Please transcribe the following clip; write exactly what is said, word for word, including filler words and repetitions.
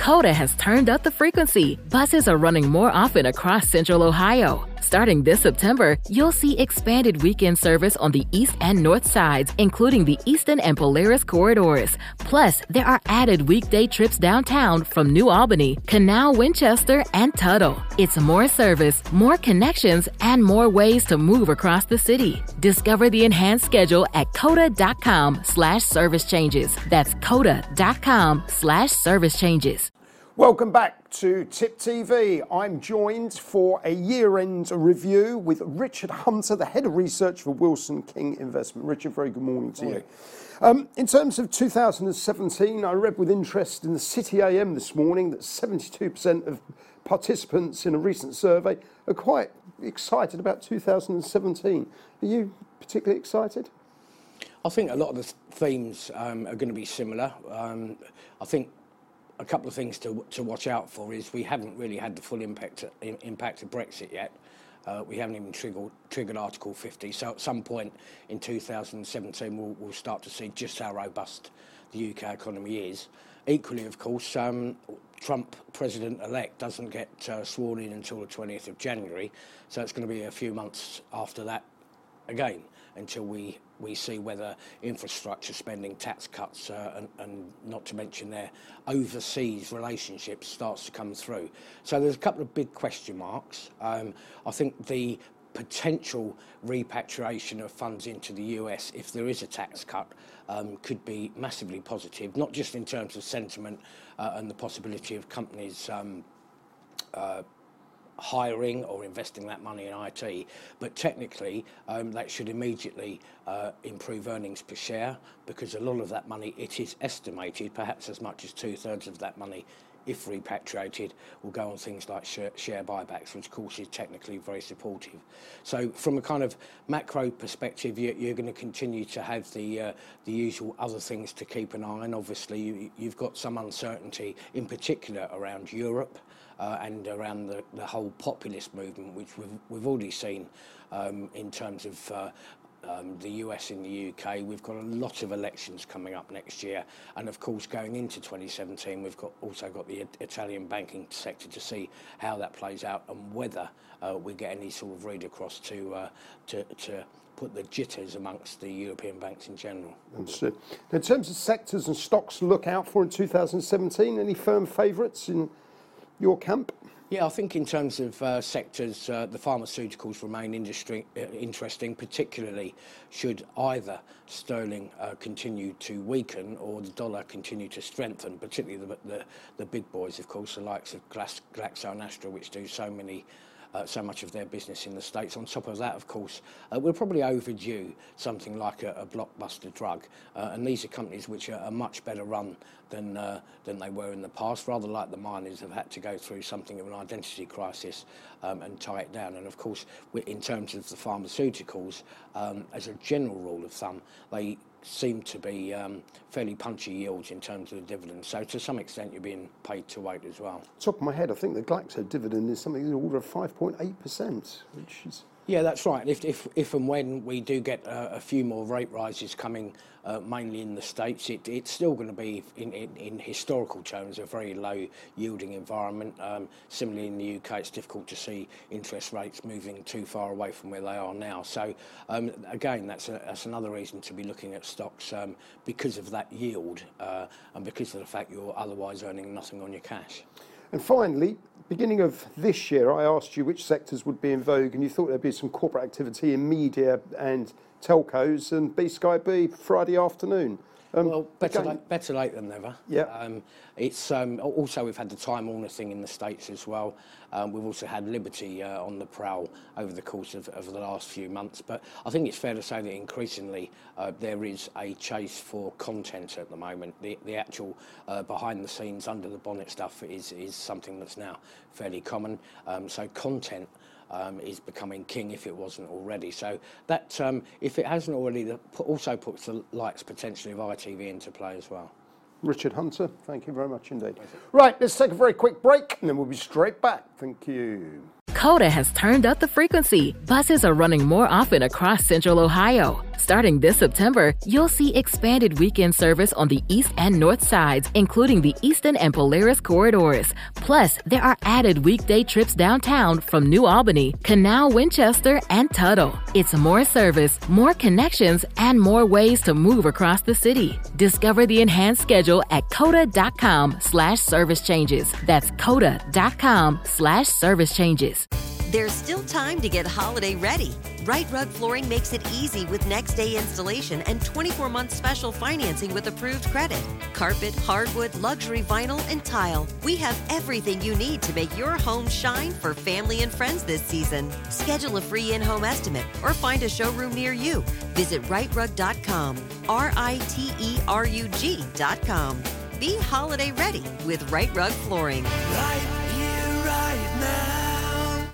Coda has turned up the frequency. Buses are running more often across Central Ohio. Starting this September, you'll see expanded weekend service on the east and north sides, including the Eastern and Polaris corridors. Plus, there are added weekday trips downtown from New Albany, Canal, Winchester, and Tuttle. It's more service, more connections, and more ways to move across the city. Discover the enhanced schedule at coda.com slash service changes. That's coda.com slash service changes. Welcome back to Tip T V. I'm joined for a year-end review with Richard Hunter, the Head of Research for Wilson King Investment. Richard, very good morning to you. Um, in terms of two thousand seventeen, I read with interest in the City A M this morning that seventy-two percent of participants in a recent survey are quite excited about two thousand seventeen. Are you particularly excited? I think a lot of the themes um, are going to be similar. Um, I think a couple of things to to watch out for is we haven't really had the full impact impact of Brexit yet. Uh, we haven't even triggered triggered Article fifty. So at some point in two thousand seventeen, we'll, we'll start to see just how robust the U K economy is. Equally, of course, um, Trump, president-elect, doesn't get uh, sworn in until the twentieth of January. So it's going to be a few months after that again until we, we see whether infrastructure spending, tax cuts, uh, and, and not to mention their overseas relationships starts to come through. So there's a couple of big question marks. Um, I think the potential repatriation of funds into the U S, if there is a tax cut, um, could be massively positive, not just in terms of sentiment uh, and the possibility of companies um, uh, hiring or investing that money in I T, but technically um, that should immediately uh, improve earnings per share, because a lot of that money, it is estimated, perhaps as much as two-thirds of that money, if repatriated, will go on things like share, share buybacks, which of course is technically very supportive. So from a kind of macro perspective, you, you're going to continue to have the uh, the usual other things to keep an eye on. Obviously, you, you've got some uncertainty, in particular around Europe, Uh, and around the, the whole populist movement, which we've, we've already seen um, in terms of uh, um, the U S and the U K. We've got a lot of elections coming up next year, and of course going into twenty seventeen we've got also got the Italian banking sector to see how that plays out and whether uh, we get any sort of read across to, uh, to, to put the jitters amongst the European banks in general. Understood. In terms of sectors and stocks to look out for in two thousand seventeen, any firm favourites in your camp? Yeah, I think in terms of uh, sectors, uh, the pharmaceuticals remain industry, uh, interesting, particularly should either sterling uh, continue to weaken or the dollar continue to strengthen, particularly the, the, the big boys, of course, the likes of Glaxo and Astra, which do so many Uh, so much of their business in the States. On top of that, of course, uh, we're probably overdue something like a, a blockbuster drug, uh, and these are companies which are, are much better run than uh, than they were in the past. Rather like the miners have had to go through something of an identity crisis um, and tie it down. And of course, in terms of the pharmaceuticals, um, as a general rule of thumb, they seem to be um, fairly punchy yields in terms of the dividends. So to some extent, you're being paid to wait as well. Top of my head, I think the Glaxo dividend is something in the order of five point eight percent, which is... Yeah, that's right. If, if, if and when we do get uh, a few more rate rises coming, uh, mainly in the States, it, it's still going to be, in, in, in historical terms, a very low-yielding environment. Um, similarly, in the U K, it's difficult to see interest rates moving too far away from where they are now. So, um, again, that's, a, that's another reason to be looking at stocks um, because of that yield uh, and because of the fact you're otherwise earning nothing on your cash. And finally, beginning of this year, I asked you which sectors would be in vogue, and you thought there'd be some corporate activity in media and telcos, and B Sky B Friday afternoon. Um, well, better late, better late than never. Yeah. Um, it's um, also we've had the Time Warner thing in the States as well. Um, we've also had Liberty uh, on the prowl over the course of, of the last few months. But I think it's fair to say that increasingly uh, there is a chase for content at the moment. The, the actual uh, behind the scenes, under the bonnet stuff is is something that's now fairly common. Um, so content. Um, is becoming king if it wasn't already. So that, um, if it hasn't already, that also puts the likes potentially of I T V into play as well. Richard Hunter, thank you very much indeed. Right, let's take a very quick break and then we'll be straight back. Thank you. Coda has turned up the frequency. Buses are running more often across Central Ohio. Starting this September, you'll see expanded weekend service on the east and north sides, including the Eastern and Polaris corridors. Plus, there are added weekday trips downtown from New Albany, Canal, Winchester, and Tuttle. It's more service, more connections, and more ways to move across the city. Discover the enhanced schedule at coda.com slash service changes. That's coda.com slash service changes. There's still time to get holiday ready. Right Rug Flooring makes it easy with next day installation and twenty-four month special financing with approved credit. Carpet, hardwood, luxury vinyl, and tile. We have everything you need to make your home shine for family and friends this season. Schedule a free in-home estimate or find a showroom near you. Visit right rug dot com, R I T E R U G dot com. Be holiday ready with Right Rug Flooring. Right.